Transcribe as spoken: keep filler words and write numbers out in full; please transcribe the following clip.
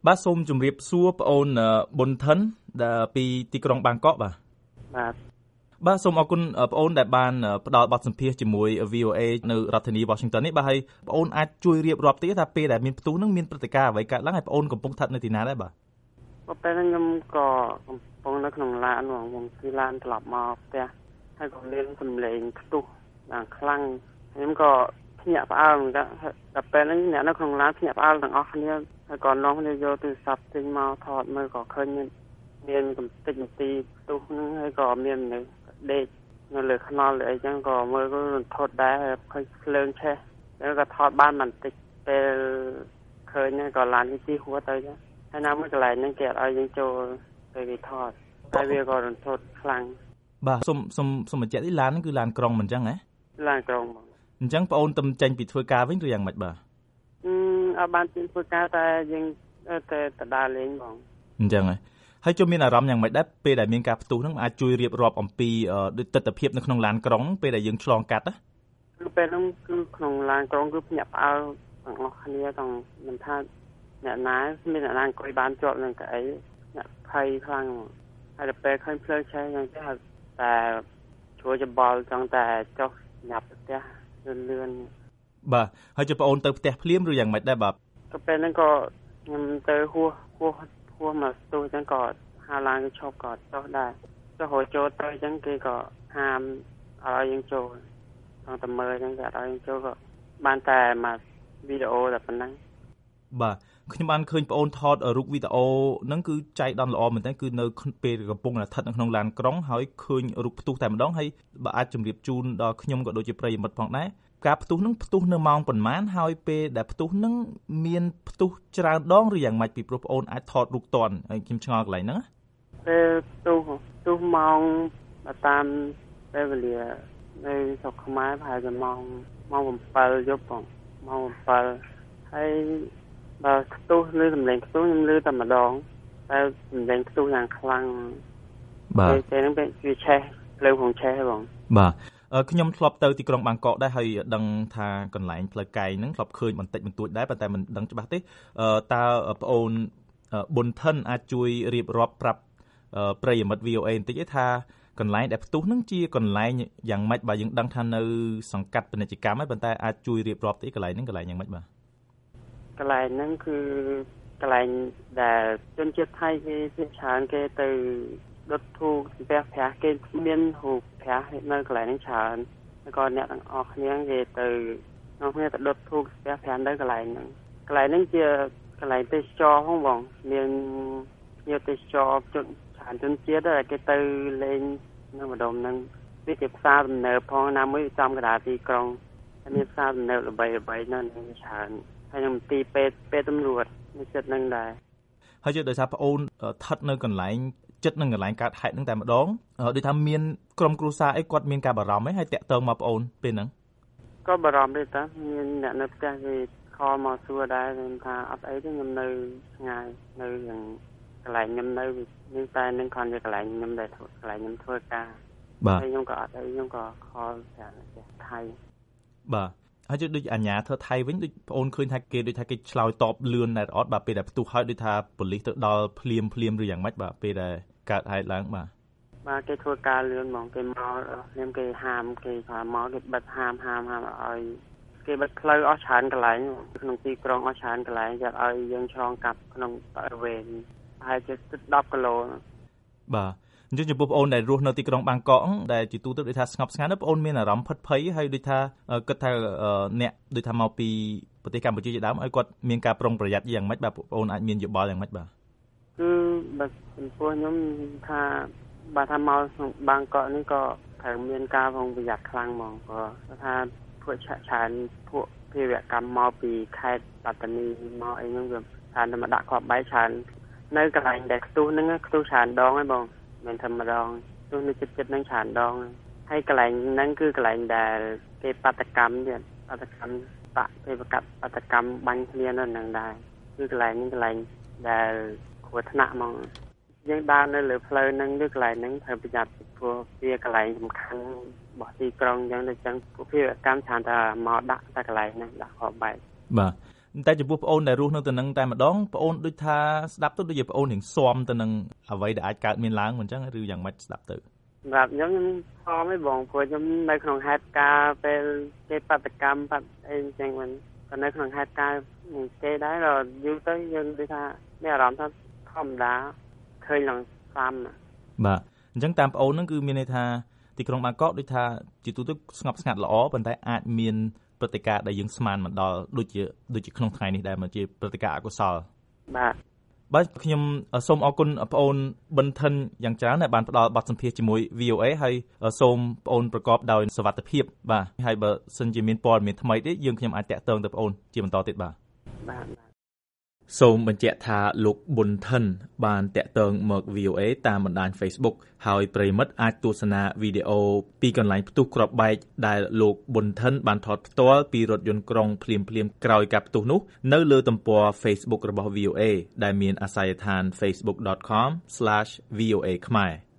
បាទសូមជម្រាបសួរបងអូនប៊ុនថិនដែលពីទីក្រុងបាងកកបាទបាទបាទសូមអរគុណបងអូនដែលបានផ្ដល់បទសម្ភាសន៍ជាមួយ វី អូ เอ នៅរដ្ឋធានី Washington នេះបាទហើយបងអូនអាចជួយរៀបរាប់តិចថាពេលដែលមានផ្ទុះនឹងមានព្រឹត្តិការណ៍អ្វីកើតឡើងហើយបងអូនកំពុងស្ថិតនៅទីណាដែរបាទពេលហ្នឹងខ្ញុំក៏កំពុងនៅក្នុងឡានខ្ញុំគឺឡានត្រឡប់មកផ្ទះហើយក៏មានសំឡេងផ្ទុះយ៉ាងខ្លាំងខ្ញុំក៏ភ្ញាក់ផ្អើលដល់ពេលហ្នឹងអ្នកនៅក្នុងឡានភ្ញាក់ផ្អើលទាំងអស់គ្នាហើយក៏នាំគ្នាយកទូរស័ព្ទចេញមកថតមើលក៏ឃើញមានមានកំតិចបន្ទីផ្ទុះហ្នឹងហើយក៏មាននៅដេកនៅលើខ្នល់អីចឹងក៏មើលក៏រន្ធត់ដែរឃើញភ្លើងឆេះហើយក៏ថតបានបន្តិចពេលឃើញក៏ឡានវាទីហួរទៅចឹងហើយណាមួយកន្លែងហ្នឹងគេអត់ឲ្យយើងចូលទៅគេថតតែវាក៏រន្ធត់ខ្លាំងបាទសុំសុំសុំបញ្ជាក់ទីឡានហ្នឹងគឺឡានក្រុងមិនចឹងហ៎ឡានក្រុងបងអញ្ចឹងបងអូនទៅចេញពីធ្វើការវិញឬយ៉ាងម៉េចបាទអឺអត់បានចេញធ្វើការតែយើងទៅទៅដើរលេងបងអញ្ចឹងហ៎ហើយជុំមានអារម្មណ៍យ៉ាងម៉េចដែរពេលដែលមានការផ្ទុះហ្នឹងអាចជួយរៀបរាប់អំពីដូចទស្សនវិជ្ជានៅក្នុងឡានក្រុងពេលដែលយើងឆ្លងកាត់ណាគឺពេលហ្នឹងគឺក្នុងឡានក្រុងគឺភ្ញាក់ផ្អើលទាំងអស់គ្នាទាំងមិនថាអ្នកណាមានអ្នកណាអង្គុយបានជាប់នឹងកៅអីអ្នកភ័យខ្លាំងហើយដល់ពេលឃើញភ្លើងឆេះយ៉ាងទៅតែជួយច្បល់ចង់តែចុះញ៉ាប់ផ្ទះលឿនលឿនបាទហើយជិះបងអូនទៅផ្ទះភ្លាមឬយ៉ាងម៉េចដែរបាទក៏ពេលហ្នឹងក៏ខ្ញុំទៅហួសហួសហួសមកស្ទុះអញ្ចឹងក៏ហៅឡានគេឈប់ក៏ចុះដែរចុះរយចូលទៅអញ្ចឹងគេក៏ហាមឲ្យយើងចូលต้องតែមើលអញ្ចឹងគេអត់ឲ្យយើងចូលក៏បានតែមកវីដេអូតែប៉ុណ្ណឹងបាទខ្ញុំបានឃើញបងអូនថតរូបវីដេអូហ្នឹងគឺចៃដន្យល្អមែនតើគឺនៅពេលកំពុងស្ថិតនៅក្នុងឡានក្រុងហើយឃើញរូបផ្ទុះតែម្ដងហើយបើអាចជម្រាបជូនដល់ខ្ញុំក៏ដូចជាប្រិយមិត្តផងដែរការផ្ទុះហ្នឹងផ្ទុះនៅម៉ោងប៉ុន្មានហើយពេលដែលផ្ទុះហ្នឹងមានផ្ទុះច្រើនដងឬយ៉ាងម៉េចពីព្រោះបងអូនអាចថតរូបតាន់ហើយខ្ញុំឆ្ងល់កន្លែងហ្នឹងពេលផ្ទុះផ្ទុះម៉ោងតាមពេលវេលានៅស្រុកខ្មែរប្រហែលជាម៉ោងម៉ោងbảyយប់បងម៉ោងbảyហើយបើផ្ទុះឬសម្លេងផ្ទុះខ្ញុំឮតែម្ដងតែសម្លេងផ្ទុះយ៉ាងខ្លាំងបាទពេលហ្នឹងវាឆេះភ្លើងផងឆេះបងបាទខ្ញុំធ្លាប់ទៅទីក្រុងបាងកកដែរហើយដឹងថាកន្លែងផ្លូវកែងហ្នឹងធ្លាប់ឃើញបន្តិចបន្តួចដែរប៉ុន្តែមិនដឹងច្បាស់ទេតើប្អូនប៊ុនថិនអាចជួយរៀបរាប់ប្រាប់ប្រិយមិត្ត វី អូ เอ បន្តិចថាកន្លែងដែលផ្ទុះហ្នឹងជាកន្លែងយ៉ាងម៉េចបើយើងដឹងថានៅសង្កាត់ពាណិជ្ជកម្មហើយប៉ុន្តែអាចជួយរៀបរាប់តិចកន្លែងហ្នឹងកន្លែងយ៉ាងម៉េចបាទកន្លែងហ្នឹងគឺកន្លែងដែលជនជាតិថៃគេជាច្រើនគេទៅដុតធូបស្ពះប្រាស់គេមានរូបប្រាស់នៅកន្លែងហ្នឹងច្រើនហើយក៏អ្នកទាំងអស់គ្នាគេទៅនាំគ្នាទៅដុតធូបស្ពះប្រាស់នៅកន្លែងហ្នឹងកន្លែងហ្នឹងជាកន្លែងទេសចរផងបងមានភ្ញៀវទេសចរជនច្រើនជនជាតិដែលគេទៅលេងនៅម្ដុំហ្នឹងវាជាផ្សារទំនើបផងណាមួយចំកណ្ដាលទីក្រុងហើយមានផ្សារទំនើបល្បីល្បីនៅនឹងច្រើនហើយខ្ញុំទីពេទ្យពេទ្យតำរวจនៅចិត្តនឹងដែរហើយយកដោយសារប្អូនស្ថិតនៅកន្លែងចិត្តនឹងកន្លែងកើតហេតុហ្នឹងតែម្ដងដូចថាមានក្រុមគ្រួសារអីគាត់មានការបារម្ភអីហើយតាក់ទងមកប្អូនពេលហ្នឹងក៏បារម្ភដែរតាមានអ្នកនៅផ្ទះគេខលមកសួរដែរថាអត់អីទេខ្ញុំនៅឆ្ងាយនៅយ៉ាងកន្លែងខ្ញុំនៅនេះតែនឹងគ្រាន់តែកន្លែងខ្ញុំដែលធ្វើកន្លែងខ្ញុំធ្វើការបាទហើយខ្ញុំក៏អត់អីខ្ញុំក៏ខលចាថៃបាទហើយដូចអាញាធ្វើថៃវិញដូចបងអូនឃើញថាគេដូចថាគេឆ្លើយតបលឿនដែរអត់បាទពេលដែលផ្ទុះហើយដូចថាប៉ូលីសទៅដល់ភ្លាមភ្លាមឬយ៉ាងម៉េចបាទពេលដែលកើតហេតុឡើងបាទបាទគេធ្វើការលឿនហ្មងគេមកភ្លាមគេហាមគេថាមកគេបិទហាមហាមហាមឲ្យគេបិទផ្លូវអស់ច្រើនកន្លែងក្នុងទីក្រុងអស់ច្រើនកន្លែងចាត់ឲ្យយើងឆ្លងកាត់ក្នុងបរិវេណប្រហែលជាដប់គីឡូបាទអញ្ចឹងចំពោះបងអូនដែលរស់នៅទីក្រុងបាងកកដែលជាទូទៅដូចថាស្ងប់ស្ងាត់ណាបងអូនមានអារម្មណ៍ផិតភ័យហើយដូចថាគិតថាអ្នកដូចថាមកពីប្រទេសកម្ពុជាជាដើមឲ្យគាត់មានការប្រុងប្រយ័ត្នយ៉ាងម៉េចបាទបងអូនអាចមានយោបល់យ៉ាងម៉េចបាទគឺបើចំពោះខ្ញុំថាបើថាមកបាងកកនេះក៏ត្រូវមានការប្រុងប្រយ័ត្នខ្លាំងហ្មងក៏ថាពួកឆាក់ឆានពួកភាវកម្មមកពីខេត្តปัตตานีមកអីហ្នឹងវាថាតែមកដាក់គ្រាប់បែកច្រើននៅកន្លែងដែលខ្ទុះហ្នឹងខ្ទុះច្រើនដងហើយបងមិនធម្មតាទោះនៅចិត្តចិត្តនឹងច្រើនដងហើយកន្លែងហ្នឹងគឺកន្លែងដែលគេបាតកម្មទៀតបាតកម្មបាក់គេប្រកាសបាតកម្មបាញ់គ្នានៅហ្នឹងដែរគឺកន្លែងហ្នឹងកន្លែងដែលគ្រោះថ្នាក់ហ្មងយើងដើរនៅលើផ្លូវហ្នឹងឬកន្លែងហ្នឹងត្រូវប្រយ័ត្នព្រោះវាកន្លែងសំខាន់របស់ទីក្រុងអញ្ចឹងដូចចឹងពួកភាវកម្មច្រើនតែមកដាក់តែកន្លែងហ្នឹងដាក់គ្រាប់បែកបាទតែចំពោះប្អូនដែលរស់នៅទៅនឹងតែម្ដងប្អូនដូចថាស្ដាប់ទៅដូចជាប្អូនរៀងស៊ាំទៅនឹងអ្វីដែលអាចកើតមានឡើងមិនអញ្ចឹងឬយ៉ាងម៉េចស្ដាប់ទៅសម្រាប់ខ្ញុំខ្ញុំខំឯងបងព្រោះខ្ញុំនៅក្នុងហេតុការណ៍ពេលគេបាតកម្មបាត់អីអញ្ចឹងមិនក៏នៅក្នុងហេតុការណ៍គេដែរដល់យូរទៅយើងដូចថាមានអារម្មណ៍ថាធម្មតាឃើញឡើងស្ដាំបាទអញ្ចឹងតាមប្អូនហ្នឹងគឺមានន័យថាទីក្រុងបាងកកដូចថាជាទូទៅស្ងប់ស្ងាត់ល្អប៉ុន្តែអាចមានព្រឹត្តិការណ៍ដែលយើងស្មានមិនដល់ដូចជាដូចជាក្នុងថ្ងៃនេះដែរមកជាព្រឹត្តិការណ៍អកុសលបាទបាទខ្ញុំសូមអរគុណប្អូនប៊ិនថិនយ៉ាងច្រើនដែលបានផ្ដល់បទសម្ភាសន៍ជាមួយ វី អូ អេ ហើយសូមប្អូនប្រកបដោយសុវត្ថិភាពបាទហើយបើសិនជាមានព័ត៌មានថ្មីទេយើងខ្ញុំអាចតាក់ទងទៅប្អូនជាបន្តទៀតបាទបាទសូមបញ្ជាក់ថាលោកប៊ុនថិនបានតាក់ទងមក វី អូ អេ តាមបណ្ដាញ Facebook ហើយប្រិមិត្តអាចទស្សនាវីដេអូពីកន្លែងផ្ទុះគ្រាប់បែកដែលលោកប៊ុនថិនបានថតផ្ទាល់ពីរថយន្តក្រុងភ្លាមៗក្រោយការផ្ទុះនោះនៅលើទំព័រ Facebook របស់ វី អូ អេ ដែលមានអាសយដ្ឋាន facebook dot com slash V O A ខ្មែរ